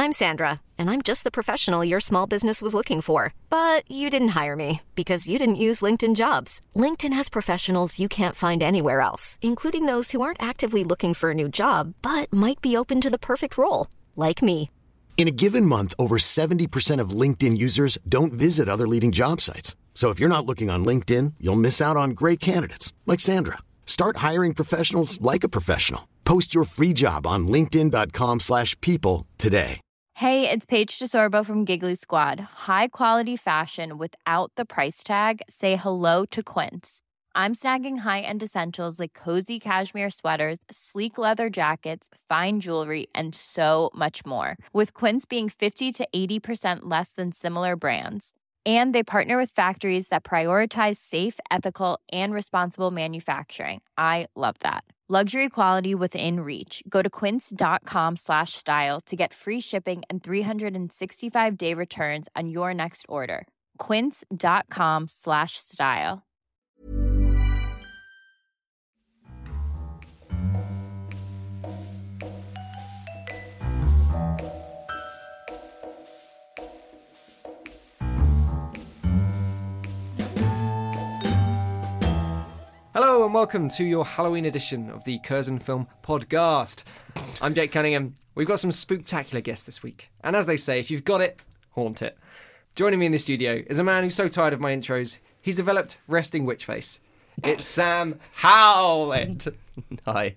I'm Sandra, and I'm just the professional your small business was looking for. But you didn't hire me because you didn't use LinkedIn Jobs. LinkedIn has professionals you can't find anywhere else, including those who aren't actively looking for a new job, but might be open to the perfect role, like me. In a given month, over 70% of LinkedIn users don't visit other leading job sites. So if you're not looking on LinkedIn, you'll miss out on great candidates like Sandra. Start hiring professionals like a professional. Post your free job on linkedin.com/people today. Hey, it's Paige DeSorbo from Giggly Squad. High quality fashion without the price tag. Say hello to Quince. I'm snagging high-end essentials like cozy cashmere sweaters, sleek leather jackets, fine jewelry, and so much more. With Quince being 50 to 80% less than similar brands. And they partner with factories that prioritize safe, ethical, and responsible manufacturing. I love that. Luxury quality within reach. Go to quince.com/style to get free shipping and 365-day returns on your next order. Quince.com/style. Hello and welcome to your Halloween edition of the Curzon Film Podcast. I'm Jake Cunningham. We've got some spooktacular guests this week. And as they say, if you've got it, haunt it. Joining me in the studio is a man who's so tired of my intros, he's developed resting witch face. It's Sam Howlett. Hi.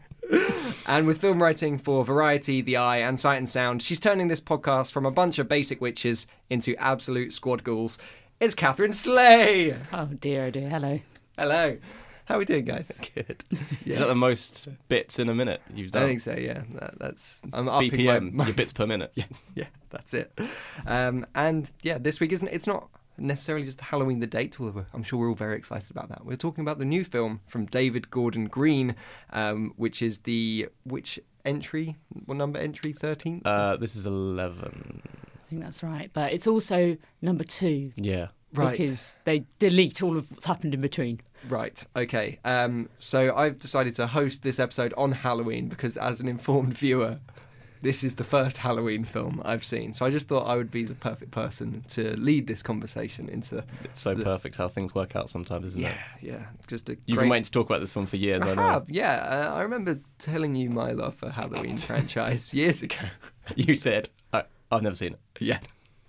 And with film writing for Variety, The Eye and Sight and Sound, she's turning this podcast from a bunch of basic witches into absolute squad ghouls. It's Catherine Slay. Oh dear, hello. Hello. How are we doing, guys? Good. Yeah. Is that the most bits in a minute you've done? I think so, yeah. I'm upping BPM, your bits per minute. Yeah, that's it. And yeah, this week it's not necessarily just Halloween the date, although I'm sure we're all very excited about that. We're talking about the new film from David Gordon Green, which is which entry? What number entry? 13? This is 11. I think that's right. But it's also number 2. Yeah. Right. Because they delete all of what's happened in between. Right, okay. So I've decided to host this episode on Halloween because as an informed viewer, this is the first Halloween film I've seen. So I just thought I would be the perfect person to lead this conversation into... It's so perfect how things work out sometimes, isn't it? Yeah. Just You've been waiting to talk about this film for years, I know. Have, yeah. I remember telling you my love for Halloween franchise years ago. You said, I've never seen it. Yeah.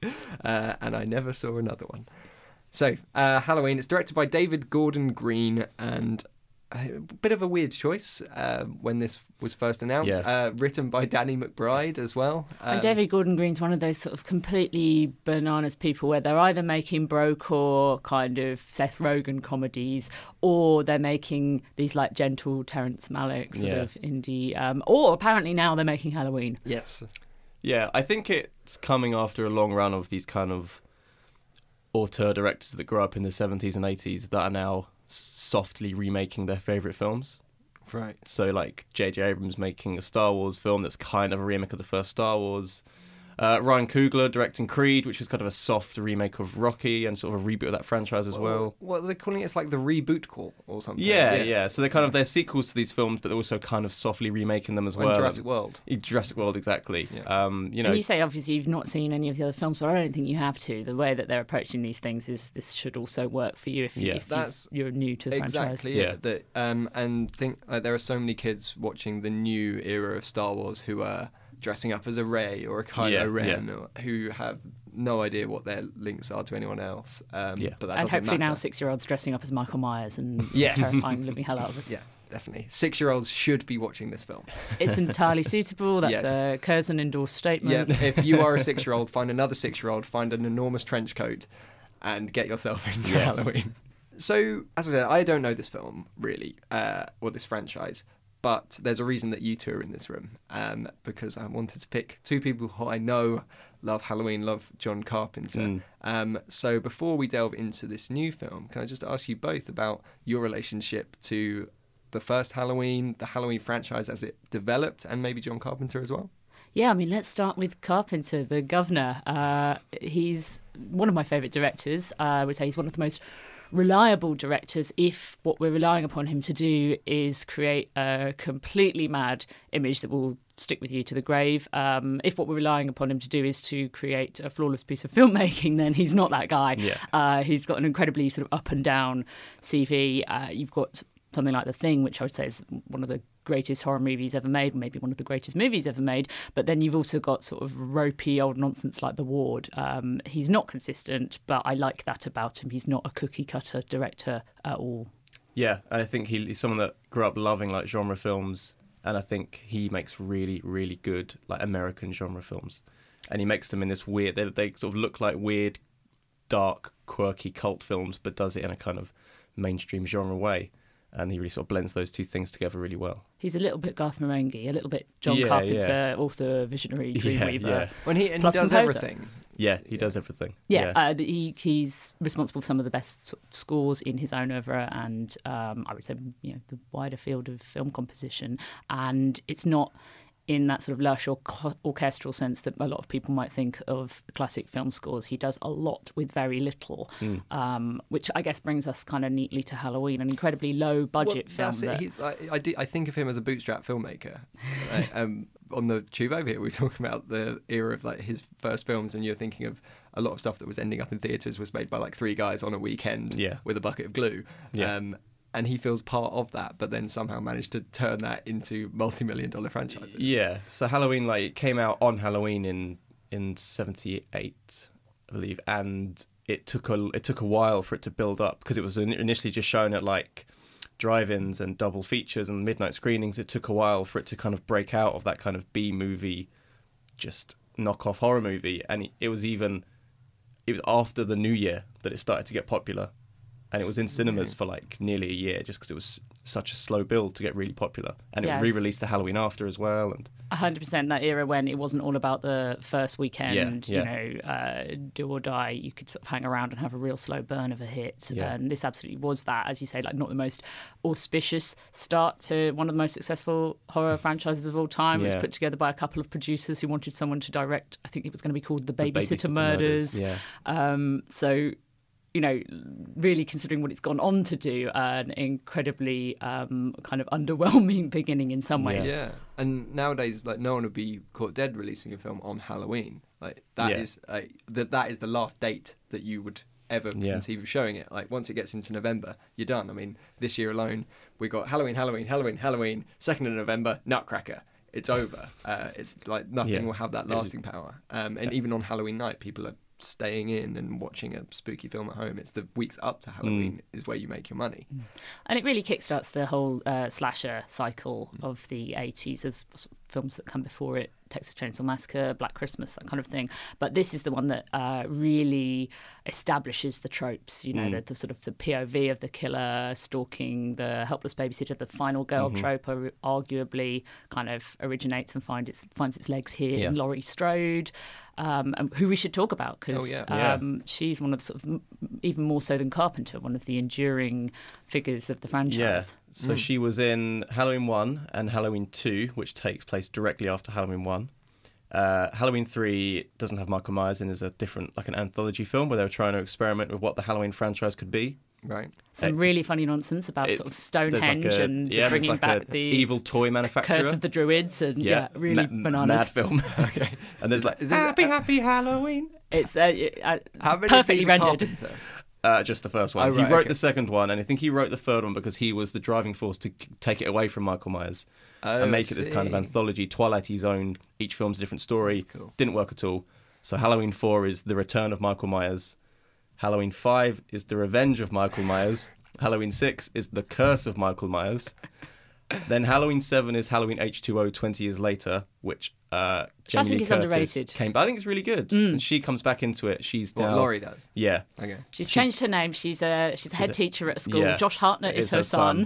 And I never saw another one. So, Halloween, it's directed by David Gordon Green, and a bit of a weird choice when this was first announced. Yeah. Written by Danny McBride as well. And David Gordon Green's one of those sort of completely bananas people where they're either making brokecore kind of Seth Rogen comedies, or they're making these like gentle Terrence Malick sort of indie, or apparently now they're making Halloween. Yes. Yeah, I think it's coming after a long run of these kind of auteur directors that grew up in the 70s and 80s that are now softly remaking their favourite films. Right. So like J.J. Abrams making a Star Wars film that's kind of a remake of the first Star Wars. Ryan Coogler directing Creed, which is kind of a soft remake of Rocky and sort of a reboot of that franchise as well. What they're calling it's like the reboot call or something. Yeah. So they're sequels to these films, but they're also kind of softly remaking them as well. Jurassic World. Jurassic World, exactly. Yeah. And you say obviously you've not seen any of the other films, but I don't think you have to. The way that they're approaching these things is this should also work for you if you're new to the franchise. Exactly. Yeah. And think there are so many kids watching the new era of Star Wars who are dressing up as a Rey or a Kylo Ren, who have no idea what their links are to anyone else. But that and doesn't hopefully matter. now 6-year-olds dressing up as Michael Myers and Yes. terrifying the living hell out of us. Yeah, definitely. 6-year-olds should be watching this film. It's entirely suitable. That's Yes. a Curzon endorsed statement. Yeah, if you are a 6-year-old, find another 6-year-old, find an enormous trench coat, and get yourself into Halloween. So, as I said, I don't know this film really, or this franchise. But there's a reason that you two are in this room, because I wanted to pick two people who I know love Halloween, love John Carpenter. So before we delve into this new film, can I just ask you both about your relationship to the first Halloween, the Halloween franchise as it developed, and maybe John Carpenter as well? Yeah, I mean, let's start with Carpenter, the governor. He's one of my favourite directors. I would say he's one of the most reliable directors if what we're relying upon him to do is create a completely mad image that will stick with you to the grave. If what we're relying upon him to do is to create a flawless piece of filmmaking, then he's not that guy. Yeah. He's got an incredibly sort of up and down CV. You've got something like The Thing, which I would say is one of the greatest horror movies ever made, maybe one of the greatest movies ever made. But then you've also got sort of ropey old nonsense like The Ward. He's not consistent, but I like that about him. He's not a cookie cutter director at all. Yeah, and I think he's someone that grew up loving like genre films, and I think he makes really, really good like American genre films, and he makes them in this weird. They sort of look like weird, dark, quirky cult films, but does it in a kind of mainstream genre way. And he really sort of blends those two things together really well. He's a little bit Garth Marenghi, a little bit John Carpenter, author, visionary, Dreamweaver. Yeah. When he does composer. everything. Yeah, he does everything. Yeah. He's responsible for some of the best sort of scores in his own oeuvre, and I would say the wider field of film composition. And it's not in that sort of lush or orchestral sense that a lot of people might think of classic film scores. He does a lot with very little, which I guess brings us kind of neatly to Halloween, an incredibly low-budget film. That's it. He's like, I think of him as a bootstrap filmmaker. On the tube over here, we were talking about the era of like his first films, and you're thinking of a lot of stuff that was ending up in theatres was made by like three guys on a weekend with a bucket of glue. Yeah. And he feels part of that, but then somehow managed to turn that into multi-million-dollar franchises. Yeah. So Halloween, like, it came out on Halloween in '78, I believe, and it took a while for it to build up because it was initially just shown at like drive-ins and double features and midnight screenings. It took a while for it to kind of break out of that kind of B movie, just knockoff horror movie, and it was after the New Year that it started to get popular. And it was in cinemas for like nearly a year just because it was such a slow build to get really popular. And it was re-released the Halloween after as well. And 100% that era when it wasn't all about the first weekend, do or die. You could sort of hang around and have a real slow burn of a hit. Yeah. And this absolutely was that, as you say, like not the most auspicious start to one of the most successful horror franchises of all time. It was put together by a couple of producers who wanted someone to direct. I think it was going to be called The Babysitter Murders. Yeah. So really considering what it's gone on to do, an incredibly kind of underwhelming beginning in some ways. Yeah, and nowadays, like no one would be caught dead releasing a film on Halloween. Like that is that is the last date that you would ever conceive of showing it. Like once it gets into November, you're done. I mean, this year alone, we got Halloween, 2nd of November, Nutcracker. It's over. It's like nothing will have that lasting power. And even on Halloween night, people are staying in and watching a spooky film at home. It's the weeks up to Halloween is where you make your money. And it really kickstarts the whole slasher cycle of the 80s. There's films that come before it, Texas Chainsaw Massacre, Black Christmas, that kind of thing. But this is the one that really establishes the tropes, the sort of the POV of the killer stalking the helpless babysitter. The final girl trope arguably kind of originates and finds its legs here in Laurie Strode, who we should talk about because she's one of the sort of, even more so than Carpenter, one of the enduring figures of the franchise. Yeah. So she was in Halloween 1 and Halloween 2, which takes place directly after Halloween 1. Halloween 3 doesn't have Michael Myers and is a different, like an anthology film where they were trying to experiment with what the Halloween franchise could be. Right. Some really funny nonsense about sort of Stonehenge and bringing back the evil toy manufacturer, Curse of the Druids, and really bananas. Mad film. Okay. And there's like happy Halloween. It's how many perfectly rendered. Just the first one. He wrote the second one, and I think he wrote the third one because he was the driving force to take it away from Michael Myers and make it this kind of anthology, Twilight-y zone. Each film's a different story. Cool. Didn't work at all. So Halloween 4 is the return of Michael Myers. Halloween 5 is the revenge of Michael Myers. Halloween 6 is the curse of Michael Myers. Then Halloween 7 is Halloween H2O 20 years later, which I think is underrated. I think it's really good. And she comes back into it. She's now... Laurie does? Yeah. Okay. She's changed her name. She's a head teacher at a school. Josh Hartnett is her son.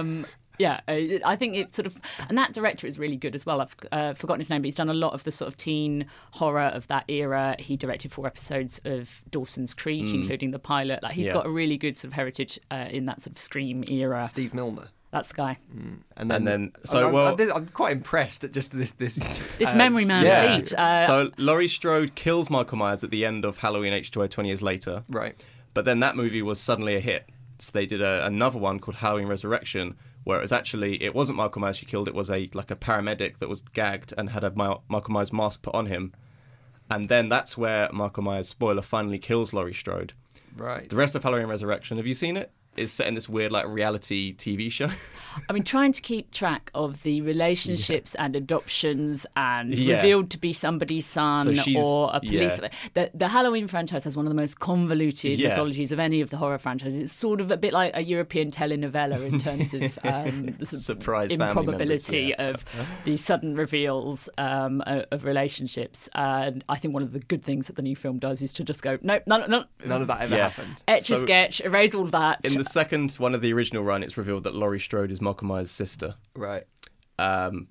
I think it sort of... And that director is really good as well. I've forgotten his name, but he's done a lot of the sort of teen horror of that era. He directed 4 episodes of Dawson's Creek, including the pilot. Like he's got a really good sort of heritage in that sort of Scream era. Steve Milner. That's the guy. And then I'm quite impressed at just this memory man feat. So Laurie Strode kills Michael Myers at the end of Halloween H2O 20 years later. Right. But then that movie was suddenly a hit. So they did another one called Halloween Resurrection, Whereas actually, it wasn't Michael Myers she killed. It was a paramedic that was gagged and had a Michael Myers mask put on him. And then that's where Michael Myers, spoiler, finally kills Laurie Strode. Right. The rest of Halloween Resurrection, have you seen it? Is set in this weird reality TV show. I mean, trying to keep track of the relationships and adoptions and Yeah. revealed to be somebody's son So she's- or a police. yeah. The Halloween franchise has one of the most convoluted Yeah. mythologies of any of the horror franchises. It's sort of a bit like a European telenovela in terms of the sort of Surprise family improbability members, of these sudden reveals of relationships. And I think one of the good things that the new film does is to just go, no, None of that ever Yeah. happened. etch a So- sketch, erase all of that. In the second one of the original run, it's revealed that Laurie Strode is Michael Myers' sister. Right. And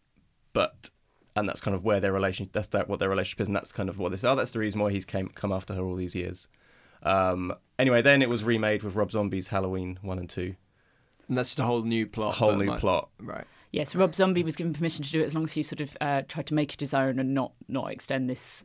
that's kind of where what their relationship is, and that's kind of what that's the reason why he's come after her all these years. Anyway, then it was remade with Rob Zombie's Halloween 1 and 2. And that's just a whole new plot. Whole but new plot. Right. Yes, Rob Zombie was given permission to do it as long as he sort of tried to make it his own and not extend this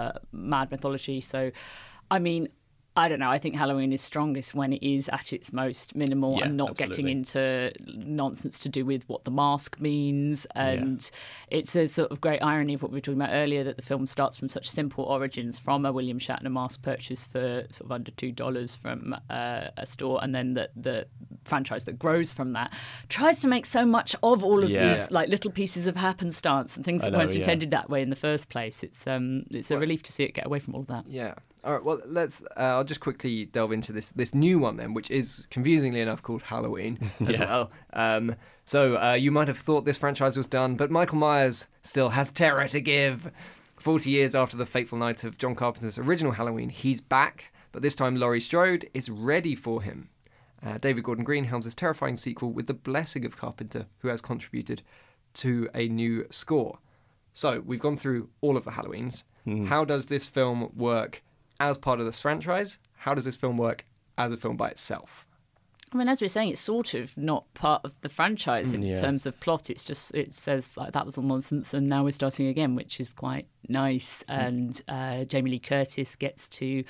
mad mythology. So, I mean, I don't know. I think Halloween is strongest when it is at its most minimal Yeah, and not absolutely. getting into nonsense to do with what the mask means. And it's a sort of great irony of what we were talking about earlier, that the film starts from such simple origins, from a William Shatner mask purchase for sort of under $2 from a store, and then the franchise that grows from that tries to make so much of all of Yeah. these little pieces of happenstance and things I that know, weren't yeah. intended that way in the first place. It's a relief to see it get away from all of that. Yeah. All right. Well, let's. I'll just quickly delve into this new one then, which is confusingly enough called Halloween as Yeah. well. So you might have thought this franchise was done, but Michael Myers still has terror to give. 40 years after the fateful night of John Carpenter's original Halloween, he's back, but this time Laurie Strode is ready for him. David Gordon Green helms this terrifying sequel with the blessing of Carpenter, who has contributed to a new score. So we've gone through all of the Halloweens. How does this film work as part of this franchise? How does this film work as a film by itself? I mean, as we were saying, it's sort of not part of the franchise in Yeah. terms of plot. It's just, it says that was all nonsense and now we're starting again, which is quite nice. And Jamie Lee Curtis gets to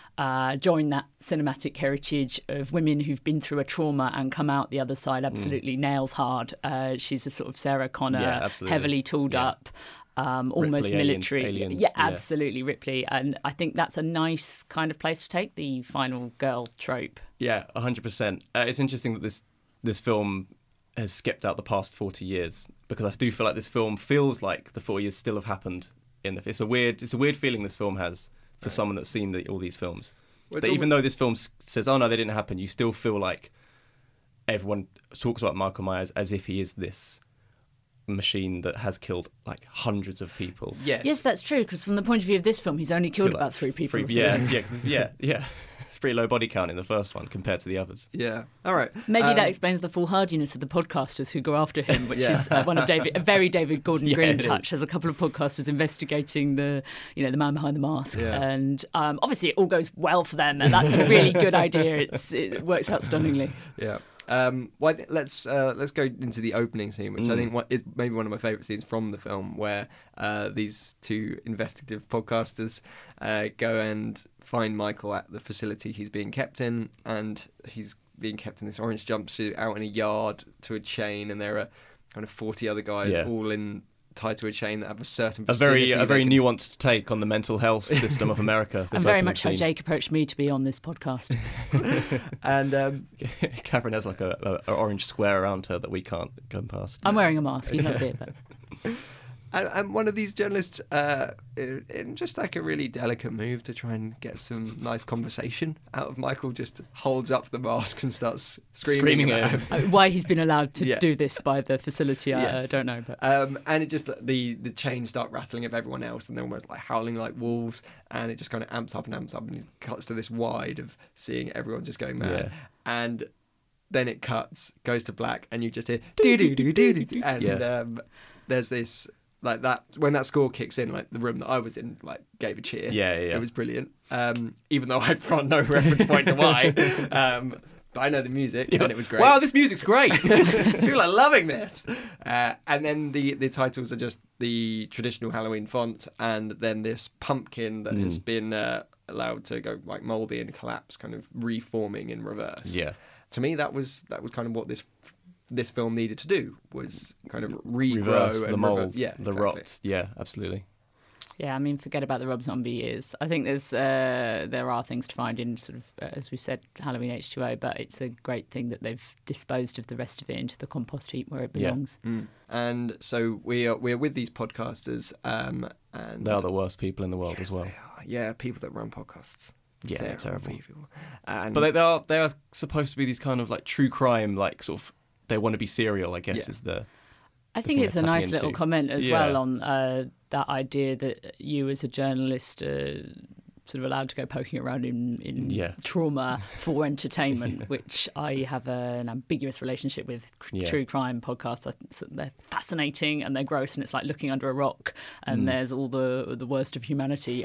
join that cinematic heritage of women who've been through a trauma and come out the other side absolutely nails hard. She's a sort of Sarah Connor, Yeah, absolutely. heavily tooled Yeah. up. Almost Ripley, military. Aliens, yeah, yeah. absolutely, Ripley. And I think that's a nice kind of place to take the final girl trope. Yeah, 100%. It's interesting that this film has skipped out the past 40 years, because I do feel like this film feels like the 40 years still have happened. It's a weird feeling this film has for someone that's seen all these films. Well, That even though this film says, "Oh no, they didn't happen," you still feel like everyone talks about Michael Myers as if he is this machine that has killed like hundreds of people. Yes, that's true, because from the point of view of this film, he's only killed Feel like about 3 people. or Yeah, something. yeah, 'cause yeah. It's pretty low body count in the first one compared to the others. Yeah. All right. Maybe that explains the foolhardiness of the podcasters who go after him, which Yeah. is a very David Gordon Yeah, Green it touch. is. There's a couple of podcasters investigating the man behind the mask, Yeah. and obviously it all goes well for them, and that's a really good idea. It works out stunningly. Yeah. Let's go into the opening scene, which I think is maybe one of my favourite scenes from the film, where these two investigative podcasters go and find Michael at the facility he's being kept in, and he's being kept in this orange jumpsuit out in a yard to a chain, and there are kind of 40 other guys all tied to a chain that have a certain A very vicinity they can- nuanced take on the mental health system of America. And this very opening much how scene. Jake approached me to be on this podcast. And Catherine has like a orange square around her that we can't go past. I'm wearing a mask. You can't see it, but And one of these journalists, in just like a really delicate move to try and get some nice conversation out of Michael, just holds up the mask and starts screaming Screaming at at him. why he's been allowed to Yeah. do this by the facility, I Yes. don't know. But And it just the chains start rattling of everyone else, and they're almost like howling like wolves, and it just kind of amps up, and it cuts to this wide of seeing everyone just going mad, Yeah. and then it cuts, goes to black, and you just hear do do do do do, and there's this. Like that, when that score kicks in, like the room that I was in, like gave a cheer. Yeah. It was brilliant. Even though I've got no reference point to why, but I know the music and it was great. Wow, this music's great. People are loving this. And then the titles are just the traditional Halloween font, and then this pumpkin that has been allowed to go like mouldy and collapse, kind of reforming in reverse. Yeah. To me, that was kind of what this this film needed to do, was kind of regrow Reverse and the mold, yeah, the exactly. rot. Yeah, absolutely. Yeah, I mean, forget about the Rob Zombie years. I think there are things to find in sort of, as we said, Halloween H2O, but it's a great thing that they've disposed of the rest of it into the compost heap where it belongs. And so we're with these podcasters, and They are the worst people in the world as well. they are. Yeah, people that run podcasts. Yeah, they're terrible. People. And But they are supposed to be these kind of like true crime, like sort of, they want to be serial, I guess, Yeah. is the... I think thing it's a they're nice tapping little into. comment as Yeah. well on that idea that you as a journalist sort of allowed to go poking around in Yeah. trauma for entertainment, which I have an ambiguous relationship with Yeah. true crime podcasts. I think they're fascinating and they're gross, and it's like looking under a rock and there's all the worst of humanity.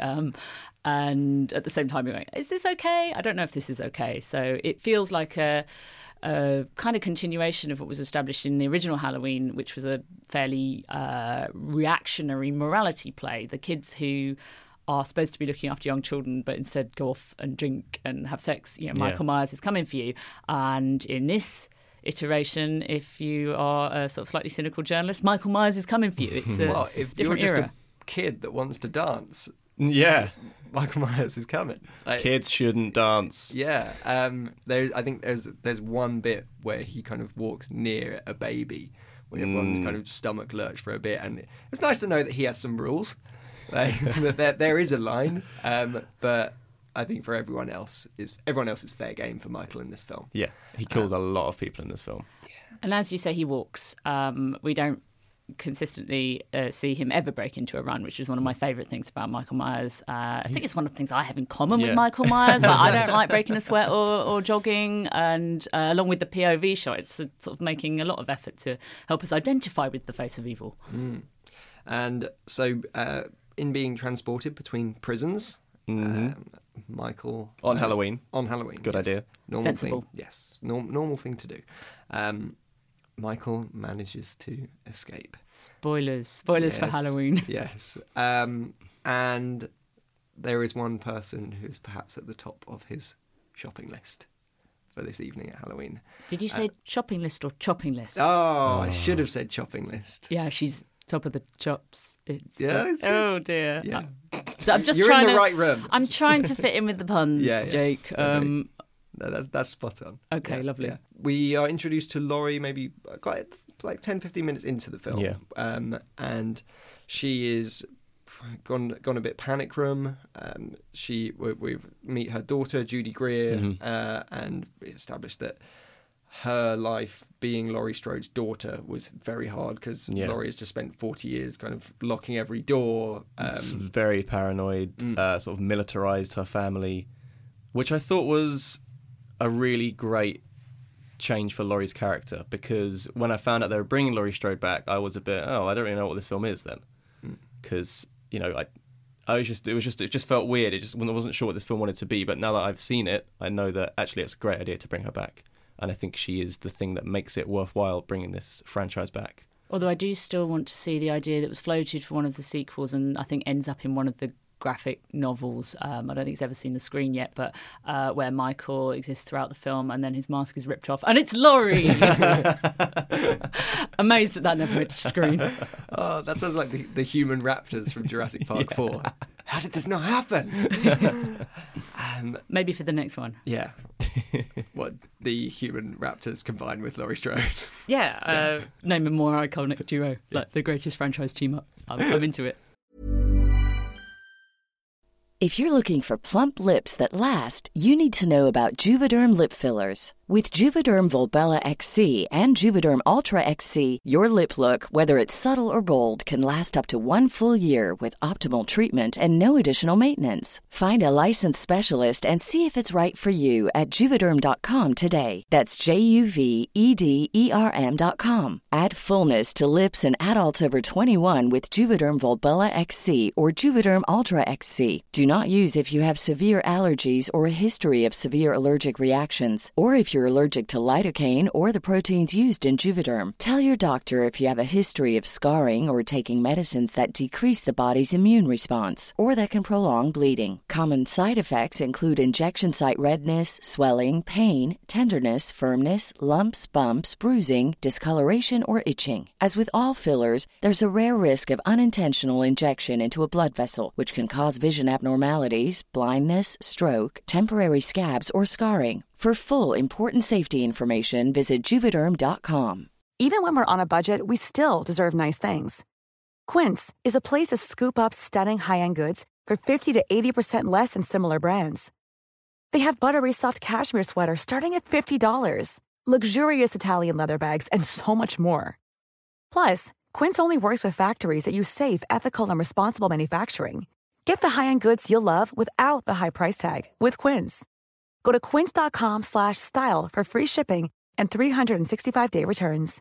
And at the same time, you're going, is this okay? I don't know if this is okay. So it feels like a kind of continuation of what was established in the original Halloween, which was a fairly reactionary morality play. The kids who are supposed to be looking after young children but instead go off and drink and have sex, Michael Myers is coming for you. And in this iteration, if you are a sort of slightly cynical journalist, Michael Myers is coming for you. It's a well, if you're different just era. a kid that wants to dance, Yeah. Michael Myers is coming. Like, Kids shouldn't dance. Yeah, I think there's one bit where he kind of walks near a baby when everyone's kind of stomach lurched for a bit, and it's nice to know that he has some rules. Like, that there is a line, but I think for everyone else is fair game for Michael in this film. Yeah, he kills a lot of people in this film. And as you say, he walks. We don't consistently see him ever break into a run, which is one of my favourite things about Michael Myers. I think it's one of the things I have in common with Yeah. Michael Myers. Like, I don't like breaking a sweat or jogging, and along with the POV shot, it's sort of making a lot of effort to help us identify with the face of evil. And so, in being transported between prisons, Michael On Halloween. On Halloween, Good yes. idea. Normal Sensible. thing, yes, normal thing to do. Michael manages to escape. Spoilers for Yes. Halloween. Yes. And there is one person who's perhaps at the top of his shopping list for this evening at Halloween. Did you say shopping list or chopping list? Oh, I should have said shopping list. Yeah, she's top of the chops. It's Yeah, is it? oh dear. Yeah. I'm just You're trying in the to, right room. I'm trying to fit in with the puns, Yeah, yeah. Jake. Okay. No, that's spot on. Okay, Yeah, lovely. yeah. We are introduced to Laurie maybe quite like 10-15 minutes into the film. Yeah. And she is gone a bit panic room. We meet her daughter, Judy Greer, and we established that her life being Laurie Strode's daughter was very hard because Laurie has just spent 40 years kind of locking every door. Very paranoid, sort of militarized her family, which I thought was a really great change for Laurie's character, because when I found out they were bringing Laurie Strode back, I was a bit, I don't really know what this film is then, because it just felt weird. I wasn't sure what this film wanted to be, but now that I've seen it, I know that actually it's a great idea to bring her back, and I think she is the thing that makes it worthwhile bringing this franchise back. Although I do still want to see the idea that was floated for one of the sequels, and I think ends up in one of the graphic novels. I don't think it's ever seen the screen yet, but where Michael exists throughout the film and then his mask is ripped off and it's Laurie. Amazed that never went to screen. Oh, that sounds like the human raptors from Jurassic Park 4. How did this not happen? Maybe for the next one. Yeah. What, the human raptors combined with Laurie Strode? Yeah, name a more iconic duo, like the greatest franchise team up. I'm into it. If you're looking for plump lips that last, you need to know about Juvederm lip fillers. With Juvederm Volbella XC and Juvederm Ultra XC, your lip look, whether it's subtle or bold, can last up to 1 full year with optimal treatment and no additional maintenance. Find a licensed specialist and see if it's right for you at Juvederm.com today. That's JUVEDERM.com. Add fullness to lips in adults over 21 with Juvederm Volbella XC or Juvederm Ultra XC. Do not use if you have severe allergies or a history of severe allergic reactions, or if you're you're allergic to lidocaine or the proteins used in Juvederm. Tell your doctor if you have a history of scarring or taking medicines that decrease the body's immune response or that can prolong bleeding. Common side effects include injection site redness, swelling, pain, tenderness, firmness, lumps, bumps, bruising, discoloration, or itching. As with all fillers, there's a rare risk of unintentional injection into a blood vessel, which can cause vision abnormalities, blindness, stroke, temporary scabs, or scarring. For full, important safety information, visit Juvederm.com. Even when we're on a budget, we still deserve nice things. Quince is a place to scoop up stunning high-end goods for 50 to 80% less than similar brands. They have buttery soft cashmere sweaters starting at $50, luxurious Italian leather bags, and so much more. Plus, Quince only works with factories that use safe, ethical, and responsible manufacturing. Get the high-end goods you'll love without the high price tag with Quince. Go to quince.com/style for free shipping and 365-day returns.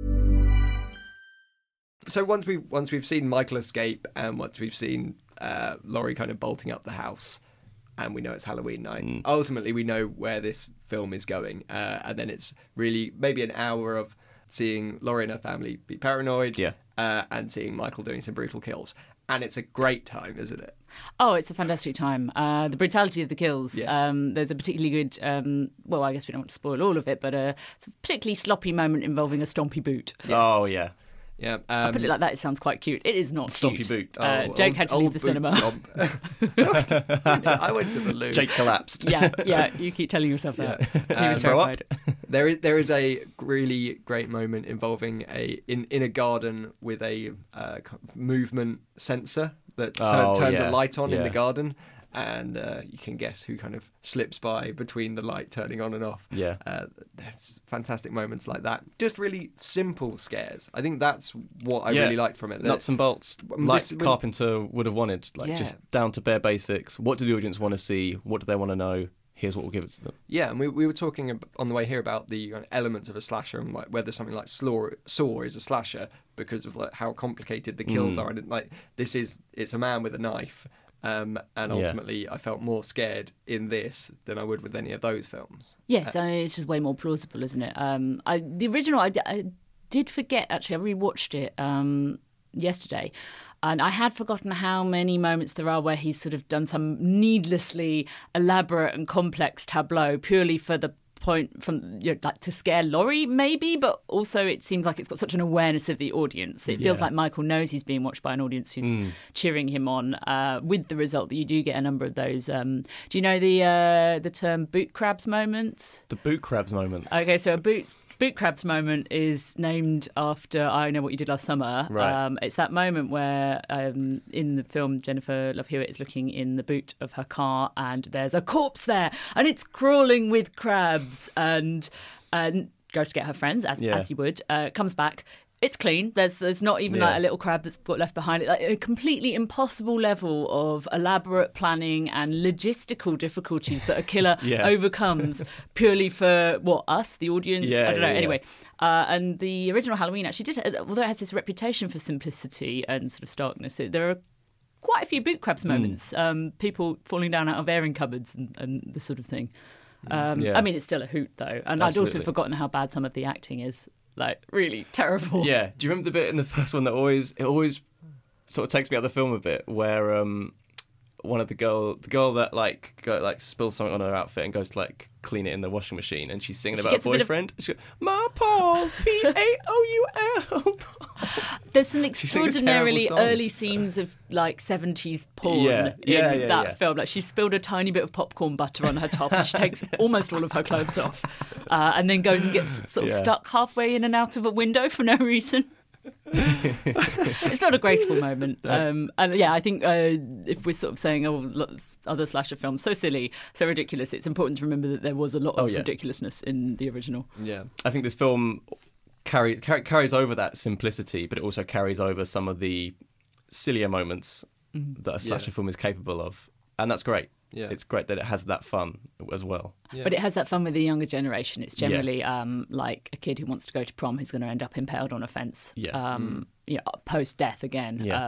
So once we've seen Michael escape, and once we've seen Laurie kind of bolting up the house, and we know it's Halloween night, ultimately we know where this film is going, and then it's really maybe an hour of seeing Laurie and her family be paranoid, and seeing Michael doing some brutal kills. And it's a great time, isn't it? Oh, it's a fantastic time. The brutality of the kills. Yes. There's a particularly good, well, I guess we don't want to spoil all of it, but it's a particularly sloppy moment involving a stompy boot. Yes. Oh, yeah. Yeah, I put it like that, it sounds quite cute. It is not Stompy cute. boot. Jake had to leave the cinema. I went to the loo. Jake collapsed. Yeah, you keep telling yourself that. He was terrified. There is a really great moment involving in a garden with a movement sensor that turns a light on in the garden. And you can guess who kind of slips by between the light turning on and off. Yeah. There's fantastic moments like that. Just really simple scares. I think that's what I really liked from it. Nuts and bolts, like Carpenter would have wanted. Just down to bare basics. What do the audience want to see? What do they want to know? Here's what we'll give it to them. Yeah, and we were talking on the way here about the elements of a slasher and whether something like Saw is a slasher because of how complicated the kills are. And it's a man with a knife. And ultimately, I felt more scared in this than I would with any of those films. Yes, it's just way more plausible, isn't it? The original, I did forget, actually. I rewatched it yesterday, and I had forgotten how many moments there are where he's sort of done some needlessly elaborate and complex tableau purely for the point from to scare Laurie maybe, but also it seems like it's got such an awareness of the audience. It feels like Michael knows he's being watched by an audience who's cheering him on, with the result that you do get a number of those. Do you know the term boot crabs moments? The boot crabs moment. Okay, so a boot crabs moment is named after I Know What You Did Last Summer. Right. It's that moment where in the film Jennifer Love Hewitt is looking in the boot of her car and there's a corpse there and it's crawling with crabs and goes to get her friends as you would, comes back. It's clean. There's not even like a little crab that's got left behind it. Like a completely impossible level of elaborate planning and logistical difficulties that a killer overcomes purely for us, the audience. I don't know. Anyway, and the original Halloween actually did, although it has this reputation for simplicity and sort of starkness, there are quite a few boot crabs moments. People falling down out of airing cupboards and this sort of thing. I mean, it's still a hoot though, and Absolutely. I'd also forgotten how bad some of the acting is. Like, really terrible. Yeah. Do you remember the bit in the first one that always sort of takes me out of the film a bit, where one of the girl that spills something on her outfit and goes to clean it in the washing machine, and she's singing about her boyfriend. She goes, "My Paul, Paul." There's some extraordinarily early scenes of 70s porn in that film. Like, she spilled a tiny bit of popcorn butter on her top, and she takes almost all of her clothes off, and then goes and gets sort of stuck halfway in and out of a window for no reason. It's not a graceful moment, and I think if we're sort of saying other slasher films so silly, so ridiculous, it's important to remember that there was a lot of ridiculousness in the original. I think this film carries over that simplicity, but it also carries over some of the sillier moments that a slasher film is capable of, and that's great. It's great that it has that fun as well. But it has that fun with the younger generation. It's generally like a kid who wants to go to prom who's going to end up impaled on a fence, post-death again.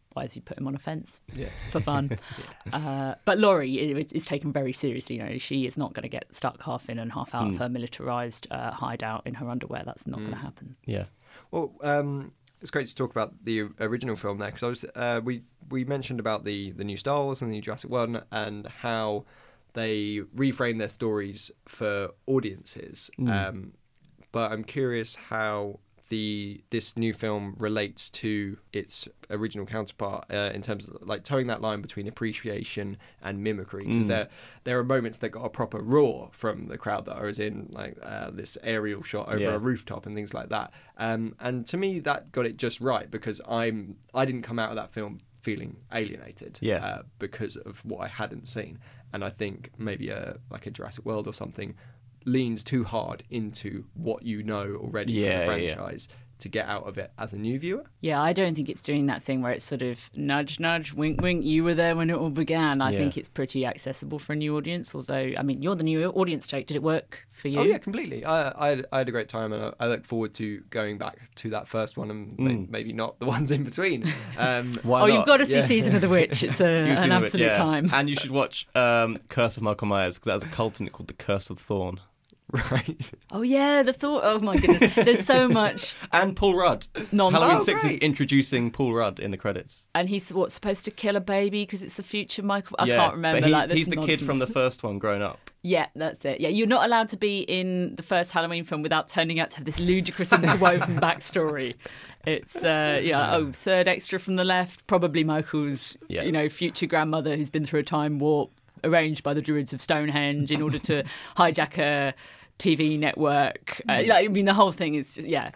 why has he put him on a fence for fun? But Laurie is taken very seriously. You know, she is not going to get stuck half in and half out of her militarised hideout in her underwear. That's not going to happen. Yeah. Well, it's great to talk about the original film there, because we mentioned about the new Star Wars and the new Jurassic World and how they reframe their stories for audiences. But I'm curious how this new film relates to its original counterpart in terms of like towing that line between appreciation and mimicry, because there are moments that got a proper roar from the crowd that I was in, like this aerial shot over a rooftop and things like that, and to me that got it just right, because I didn't come out of that film feeling alienated because of what I hadn't seen. And I think maybe like a Jurassic World or something leans too hard into what you know already from the franchise to get out of it as a new viewer. Yeah, I don't think it's doing that thing where it's sort of nudge, nudge, wink, wink, you were there when it all began. I think it's pretty accessible for a new audience, although, I mean, you're the new audience, Jake. Did it work for you? Oh, yeah, completely. I had a great time, and I look forward to going back to that first one and maybe not the ones in between. Why not? You've got to see Season of the Witch. It's an absolute time. And you should watch Curse of Michael Myers, because that has a cult in it called The Curse of Thorn. Right. Oh, yeah, the thought. Oh, my goodness. There's so much. And Paul Rudd. Nonsense. Halloween 6 is introducing Paul Rudd in the credits. And he's supposed to kill a baby because it's the future Michael? I can't remember. But he's the kid from the first one grown up. Yeah, that's it. Yeah, you're not allowed to be in the first Halloween film without turning out to have this ludicrous interwoven backstory. It's third extra from the left, probably Michael's future grandmother who's been through a time warp arranged by the Druids of Stonehenge in order to hijack a TV network. The whole thing is,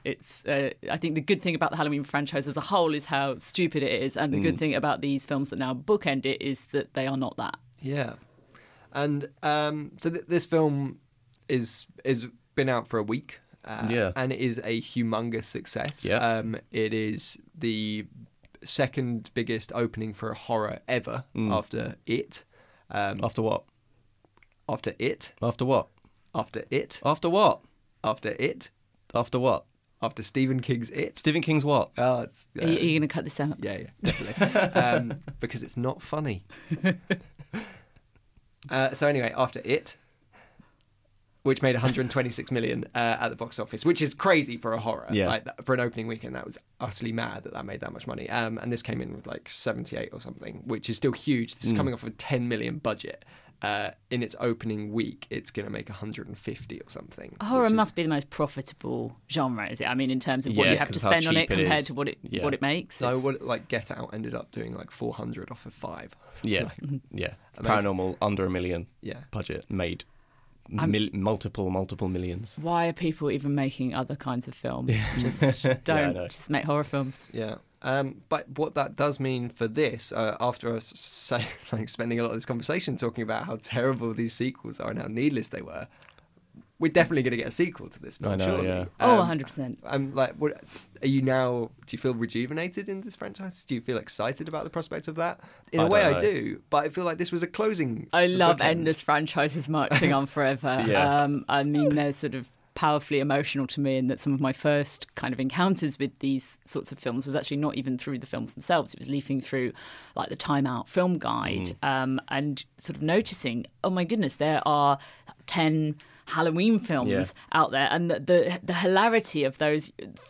I think the good thing about the Halloween franchise as a whole is how stupid it is, and the good thing about these films that now bookend it is that they are not that. Yeah. And so this film is been out for a week, and it is a humongous success. Yeah. It is the second biggest opening for a horror ever after It. After what? After It. After what? After It. After what? After It. After what? After Stephen King's It. Stephen King's what? Are you going to cut this out? Yeah, definitely. Because it's not funny. So anyway, after It, which made 126 million at the box office, which is crazy for a horror. Yeah. Like, for an opening weekend, that was utterly mad that made that much money. And this came in with like 78 or something, which is still huge. This is coming off of a 10 million budget. In its opening week, it's going to make 150 or something. Horror must be the most profitable genre, is it? I mean, in terms of what you have to spend on it compared to what it makes. So what Get Out ended up doing like 400 off of 5. Yeah, Paranormal under $1 million. Yeah, budget made multiple millions. Why are people even making other kinds of films? Just just make horror films. Yeah. But what that does mean for this, after us spending a lot of this conversation talking about how terrible these sequels are and how needless they were, we're definitely going to get a sequel to this film, I know, surely. yeah. 100%. Are you now, do you feel rejuvenated in this franchise? Do you feel excited about the prospect of that? In I a way don't I know. do, but I feel like this was a closing. I love bookend. endless franchises marching on forever. Yeah. I mean, they're sort of powerfully emotional to me, in that some of my first kind of encounters with these sorts of films was actually not even through the films themselves. It was leafing through like the Time Out film guide and sort of noticing, oh my goodness, there are 10 Halloween films out there, and the hilarity of those,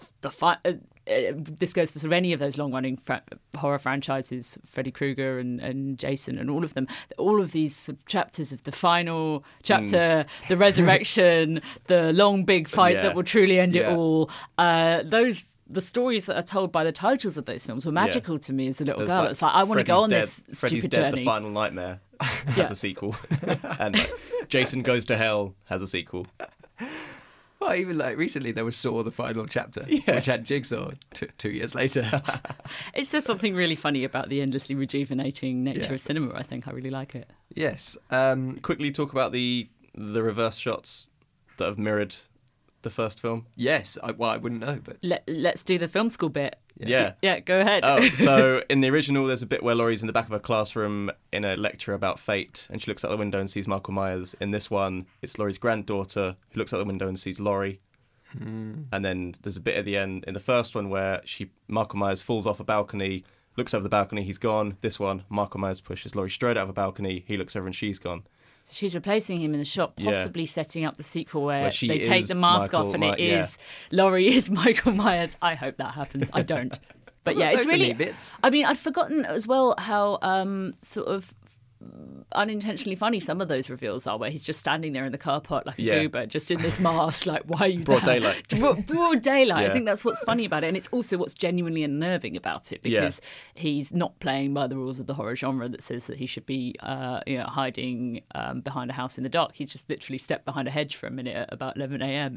this goes for sort of any of those long-running horror franchises, Freddy Krueger and Jason and all of them. All of these sort of chapters of the final chapter, the resurrection, the long big fight that will truly end it all. The stories that are told by the titles of those films were magical to me as a little girl. Like, it's like, I want to go on this Freddy's stupid Dead, journey. The Final Nightmare has a sequel. And Jason Goes to Hell has a sequel. Well, even like recently there was Saw the Final Chapter, which had Jigsaw 2 years later. It's just something really funny about the endlessly rejuvenating nature of cinema. I think I really like it. Yes. Quickly talk about the reverse shots that have mirrored the first film. Yes. I wouldn't know, but Let's do the film school bit. Yeah. Yeah, go ahead. So in the original, there's a bit where Laurie's in the back of a classroom in a lecture about fate, and she looks out the window and sees Michael Myers. In this one, it's Laurie's granddaughter who looks out the window and sees Laurie. And then there's a bit at the end in the first one where Michael Myers falls off a balcony, looks over the balcony, he's gone. This one, Michael Myers pushes Laurie Strode out of a balcony. He looks over and she's gone. So she's replacing him in the shop, possibly setting up the sequel where she they take the mask off and Laurie is Michael Myers. I hope that happens. I don't. But yeah, it's really... I mean, I'd forgotten as well how sort of unintentionally funny some of those reveals are, where he's just standing there in the car park like a goober, just in this mask, like, why are you broad there? Daylight. Broad daylight. I think that's what's funny about it, and it's also what's genuinely unnerving about it, because he's not playing by the rules of the horror genre that says that he should be hiding behind a house in the dark. He's just literally stepped behind a hedge for a minute at about 11 a.m.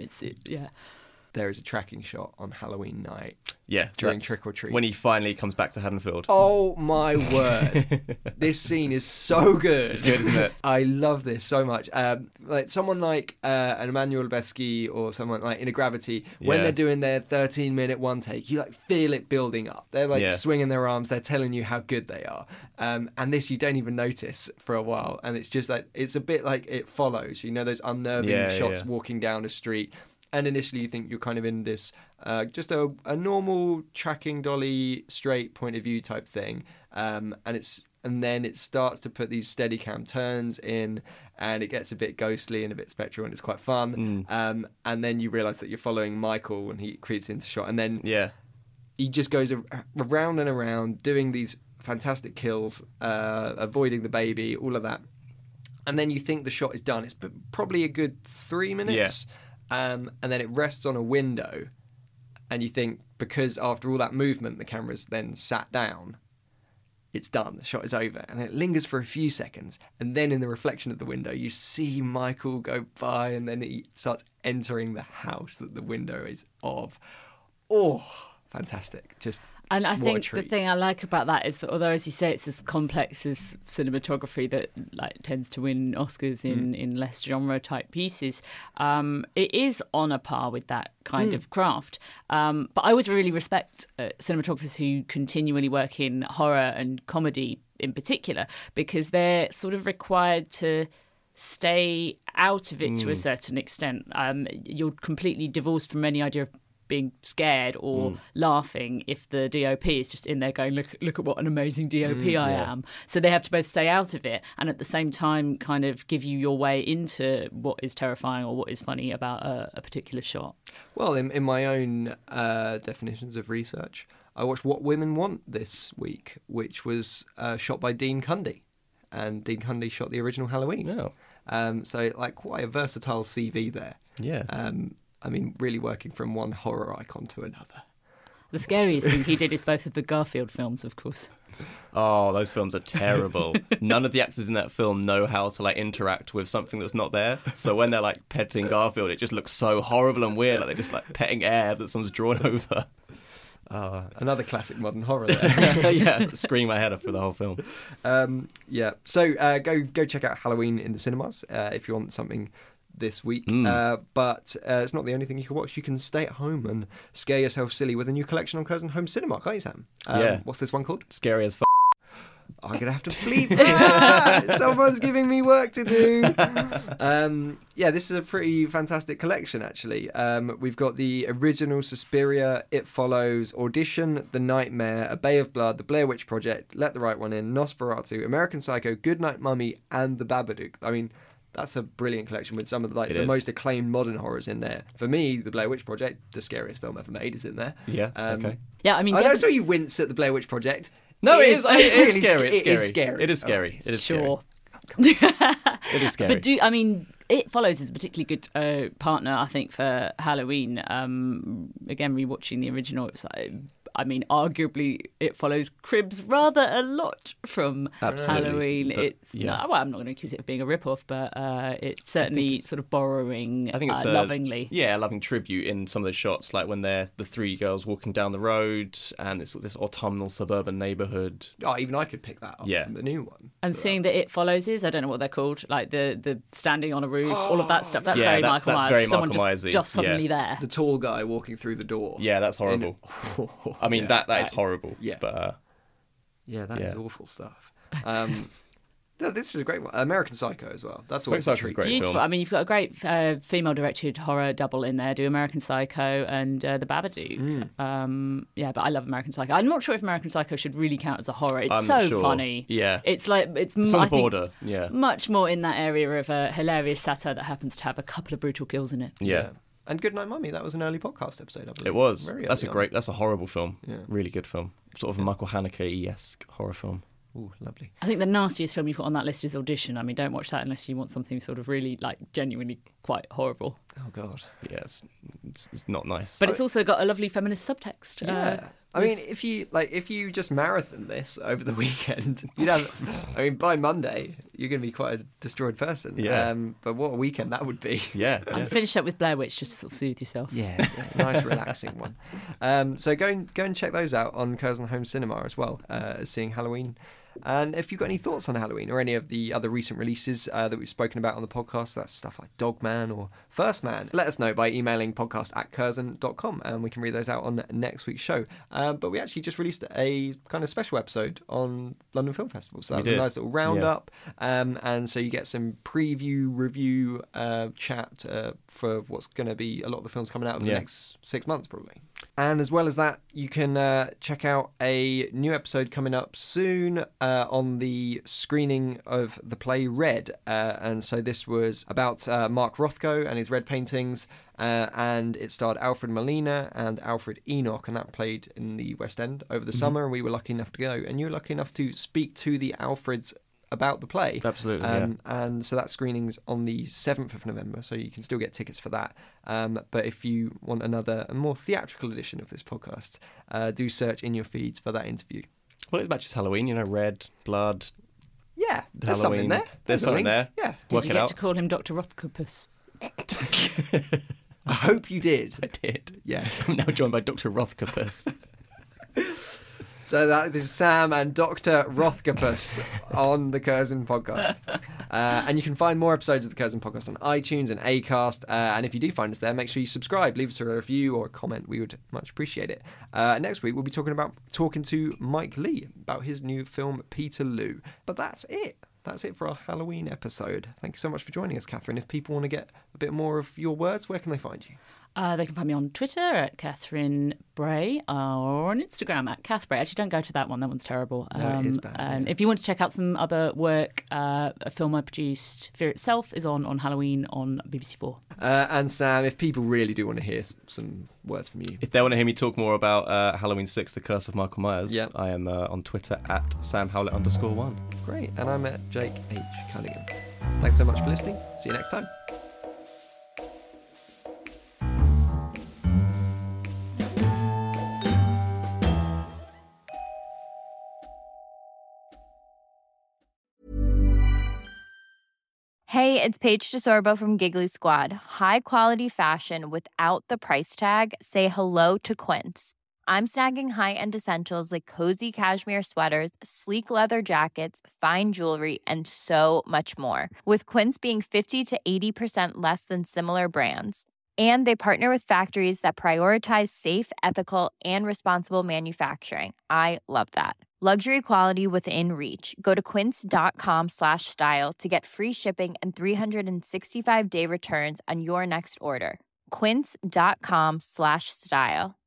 There is a tracking shot on Halloween night. Yeah, during Trick or Treat. When he finally comes back to Haddonfield. Oh my word. This scene is so good. It's good, isn't it? I love this so much. Like someone like an Emmanuel Lubezki or someone like in a Gravity, when they're doing their 13-minute one take, you like feel it building up. They're like swinging their arms, they're telling you how good they are. And this you don't even notice for a while. And it's just like, it's a bit like It Follows, you know, those unnerving shots walking down a street. And initially you think you're kind of in this just a normal tracking dolly straight point of view type thing, and then it starts to put these Steadicam turns in, and it gets a bit ghostly and a bit spectral, and it's quite fun. And then you realise that you're following Michael when he creeps into shot, and then he just goes around and around doing these fantastic kills, avoiding the baby, all of that. And then you think the shot is done. It's probably a good 3 minutes. And then it rests on a window, and you think, because after all that movement, the camera's then sat down, it's done, the shot is over. And then it lingers for a few seconds, and then in the reflection of the window, you see Michael go by, and then he starts entering the house that the window is of. Oh, fantastic. And I think the thing I like about that is that, although, as you say, it's as complex as cinematography that like tends to win Oscars in less genre type pieces, it is on a par with that kind of craft. But I always really respect cinematographers who continually work in horror and comedy in particular, because they're sort of required to stay out of it to a certain extent. You're completely divorced from any idea of being scared or laughing if the DOP is just in there going, look at what an amazing DOP I am. So they have to both stay out of it and at the same time kind of give you your way into what is terrifying or what is funny about a particular shot. Well, in my own definitions of research, I watched What Women Want this week, which was shot by Dean Cundy. And Dean Cundy shot the original Halloween. Oh. So like quite a versatile CV there. Yeah. I mean, really working from one horror icon to another. The scariest thing he did is both of the Garfield films, of course. Oh, those films are terrible. None of the actors in that film know how to like interact with something that's not there. So when they're like petting Garfield, it just looks so horrible and weird. Like they're just like petting air that someone's drawn over. Another classic modern horror there. Yeah, scream my head off for the whole film. So go check out Halloween in the cinemas if you want something this week, but it's not the only thing you can watch. You can stay at home and scare yourself silly with a new collection on Curzon Home Cinema, can't you, Sam? What's this one called? Scary as f***. I'm gonna have to bleep that. Someone's giving me work to do. This is a pretty fantastic collection, actually. We've got the original Suspiria, It Follows, Audition, The Nightmare, A Bay of Blood, The Blair Witch Project, Let the Right One In, Nosferatu, American Psycho, Goodnight Mummy, and The Babadook. I mean, that's a brilliant collection with some of the most acclaimed modern horrors in there. For me, The Blair Witch Project, the scariest film ever made, is in there. Yeah, okay. Yeah, I mean, I saw you wince at The Blair Witch Project. No, it is scary. It is scary. It is scary. It is sure. It is scary. But It Follows is a particularly good partner, I think, for Halloween. Again, rewatching the original, it was like, I mean, arguably, It Follows cribs rather a lot from Halloween. I'm not going to accuse it of being a rip-off, but it's certainly sort of borrowing I think it's lovingly. A loving tribute in some of the shots, like when they're the three girls walking down the road and it's this autumnal suburban neighbourhood. Oh, even I could pick that up from the new one. And seeing that It Follows I don't know what they're called, like the standing on a roof, all of that stuff. That's very Michael Myers. Very Michael Myers-y. Just suddenly there. The tall guy walking through the door. Yeah, that's horrible. I mean, that is horrible. Yeah. But, that is awful stuff. No, this is a great one. American Psycho as well. That's always a Psycho's a treat. great Beautiful. film. I mean, you've got a great female-directed horror double in there. Do American Psycho and The Babadook. Yeah, but I love American Psycho. I'm not sure if American Psycho should really count as a horror. It's I'm so not sure. funny. Yeah. It's like It's on the I think, border. Yeah. much more in that area of a hilarious satire that happens to have a couple of brutal kills in it. Yeah. And Goodnight Mummy, that was an early podcast episode, I believe. It was. Very That's early on. That's a horrible film. Yeah. Really good film. Sort of a Michael Haneke-esque horror film. Ooh, lovely. I think the nastiest film you put on that list is Audition. I mean, don't watch that unless you want something sort of really, like, genuinely quite horrible. Oh, God. Yeah, it's not nice. But it's also got a lovely feminist subtext. Yeah. I mean, if you just marathon this over the weekend, you'd have. I mean, by Monday, you're going to be quite a destroyed person. Yeah. But what a weekend that would be. Yeah. And finish up with Blair Witch just to sort of soothe yourself. Yeah, nice relaxing one. So go and check those out on Curzon Home Cinema as well, seeing Halloween. And if you've got any thoughts on Halloween or any of the other recent releases that we've spoken about on the podcast, that's stuff like Dogman or First Man, let us know by emailing podcast@curzon.com and we can read those out on next week's show. But we actually just released a kind of special episode on London Film Festival, so that was a nice little roundup. And so you get some preview, review, chat for what's going to be a lot of the films coming out over the next 6 months probably. And as well as that, you can check out a new episode coming up soon on the screening of the play Red. And so this was about Mark Rothko and his Red paintings. And it starred Alfred Molina and Alfred Enoch, and that played in the West End over the summer. And we were lucky enough to go. And you were lucky enough to speak to the Alfreds about the play. Absolutely, And so that screening's on the 7th of November, so you can still get tickets for that. But if you want a more theatrical edition of this podcast, do search in your feeds for that interview. Well, it matches Halloween, Yeah, red, blood. there's something Halloween. there. There's something there. Yeah. Work Did it you get out. to call him Dr. Rothkopus? I hope you did. I did. Yes. I'm now joined by Dr. Rothkopus. So that is Sam and Dr. Rothkopus on the Curzon podcast. And you can find more episodes of the Curzon podcast on iTunes and Acast. And if you do find us there, make sure you subscribe, leave us a review or a comment. We would much appreciate it. Next week, we'll be talking to Mike Lee about his new film, Peterloo. But that's it. That's it for our Halloween episode. Thank you so much for joining us, Catherine. If people want to get a bit more of your words, where can they find you? They can find me on Twitter at Catherine Bray or on Instagram at Cath Bray. Actually, don't go to that one. That one's terrible. No, it is bad. And if you want to check out some other work, a film I produced, Fear Itself, is on Halloween on BBC 4. And Sam, if people really do want to hear some words from you. If they want to hear me talk more about Halloween 6, The Curse of Michael Myers, Yep. I am on Twitter at SamHowlett_1. Great. And I'm at Jake H. Cunningham. Thanks so much for listening. See you next time. Hey, it's Paige DeSorbo from Giggly Squad. High quality fashion without the price tag. Say hello to Quince. I'm snagging high-end essentials like cozy cashmere sweaters, sleek leather jackets, fine jewelry, and so much more. With Quince being 50 to 80% less than similar brands. And they partner with factories that prioritize safe, ethical, and responsible manufacturing. I love that. Luxury quality within reach. Go to quince.com/style to get free shipping and 365-day returns on your next order. Quince.com/style.